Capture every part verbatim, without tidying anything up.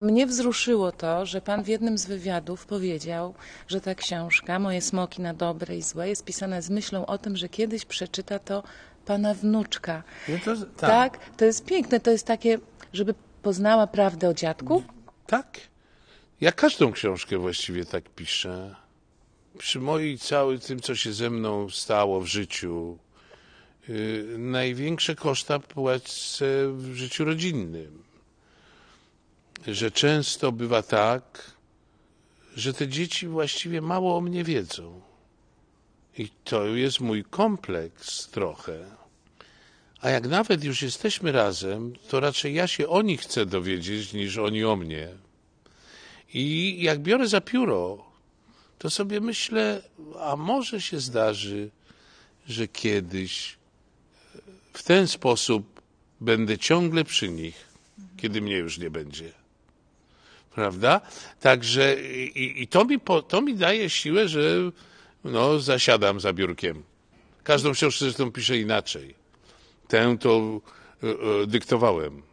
Mnie wzruszyło to, że pan w jednym z wywiadów powiedział, że ta książka, Moje smoki na dobre i złe, jest pisana z myślą o tym, że kiedyś przeczyta to pana wnuczka. No to, tak. Tak, to jest piękne, to jest takie, żeby poznała prawdę o dziadku. Tak. Ja każdą książkę właściwie tak piszę. Przy mojej całym tym, co się ze mną stało w życiu, yy, największe koszta płacę w życiu rodzinnym. Że często bywa tak, że te dzieci właściwie mało o mnie wiedzą. I to jest mój kompleks trochę. A jak nawet już jesteśmy razem, to raczej ja się o nich chcę dowiedzieć, niż oni o mnie. I jak biorę za pióro, to sobie myślę, a może się zdarzy, że kiedyś w ten sposób będę ciągle przy nich, kiedy mnie już nie będzie. Prawda? Także i, i to, mi po, to mi daje siłę, że no, zasiadam za biurkiem. Każdą książkę zresztą piszę inaczej. Tę to e, e, dyktowałem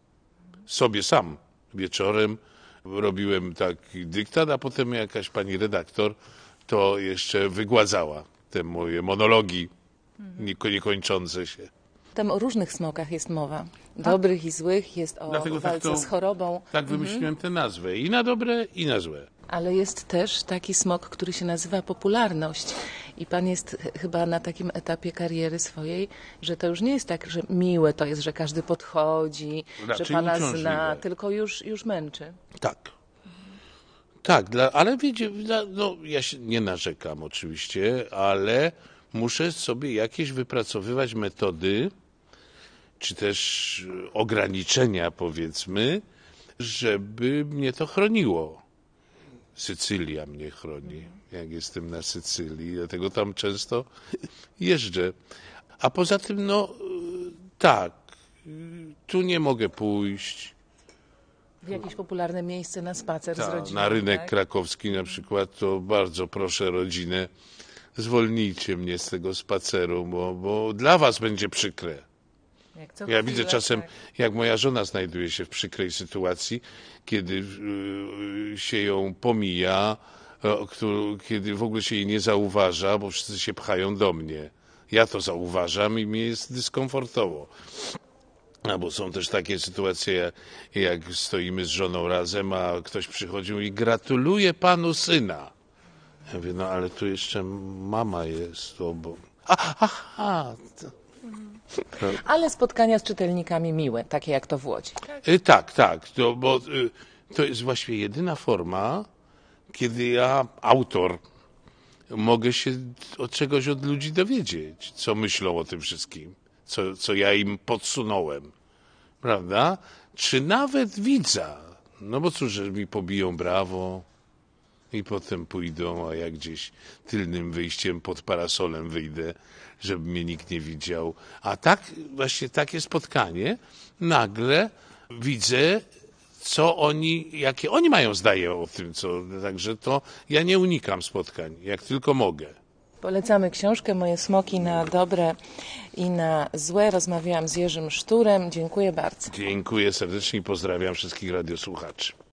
sobie sam. Wieczorem robiłem taki dyktat, a potem jakaś pani redaktor to jeszcze wygładzała te moje monologi nieko- niekończące się. Tam o różnych smokach jest mowa. Dobrych i złych, jest o Dlatego tak walce to- z chorobą. Tak wymyśliłem tę nazwę. I na dobre, i na złe. Ale jest też taki smok, który się nazywa popularność. I pan jest ch- chyba na takim etapie kariery swojej, że to już nie jest tak, że miłe to jest, że każdy podchodzi, Raczej że pana uciążliwe. zna, tylko już, już męczy. Tak. Tak, dla, ale wiecie, dla, no, ja się nie narzekam oczywiście, ale muszę sobie jakieś wypracowywać metody, czy też ograniczenia, powiedzmy, żeby mnie to chroniło. Sycylia mnie chroni, jak jestem na Sycylii, dlatego tam często jeżdżę. A poza tym, no tak, tu nie mogę pójść. W jakieś popularne miejsce na spacer z Ta, rodziną. na rynek tak? krakowski na przykład, to bardzo proszę rodzinę, zwolnijcie mnie z tego spaceru, bo, bo dla was będzie przykre. Jak co Ja chwilę, widzę czasem, tak. jak moja żona znajduje się w przykrej sytuacji, kiedy yy, się ją pomija, e, któ- kiedy w ogóle się jej nie zauważa, bo wszyscy się pchają do mnie. Ja to zauważam i mi jest dyskomfortowo. A bo są też takie sytuacje, jak, jak stoimy z żoną razem, a ktoś przychodził i gratuluje panu syna. Ja mówię, no ale tu jeszcze mama jest obok. A, aha, to... Ale spotkania z czytelnikami miłe, takie jak to w Łodzi. Y, Tak, tak, to, bo y, to jest właściwie jedyna forma, kiedy ja, autor, mogę się od czegoś od ludzi dowiedzieć, co myślą o tym wszystkim, co, co ja im podsunąłem, prawda? Czy nawet widza, no bo cóż, że mi pobiją brawo i potem pójdą, a ja gdzieś tylnym wyjściem pod parasolem wyjdę, żeby mnie nikt nie widział. A tak, właśnie takie spotkanie, nagle widzę, co oni, jakie oni mają zdanie o tym, co, także to ja nie unikam spotkań, jak tylko mogę. Polecamy książkę Moje smoki na dobre i na złe. Rozmawiałam z Jerzym Szturem. Dziękuję bardzo. Dziękuję serdecznie i pozdrawiam wszystkich radiosłuchaczy.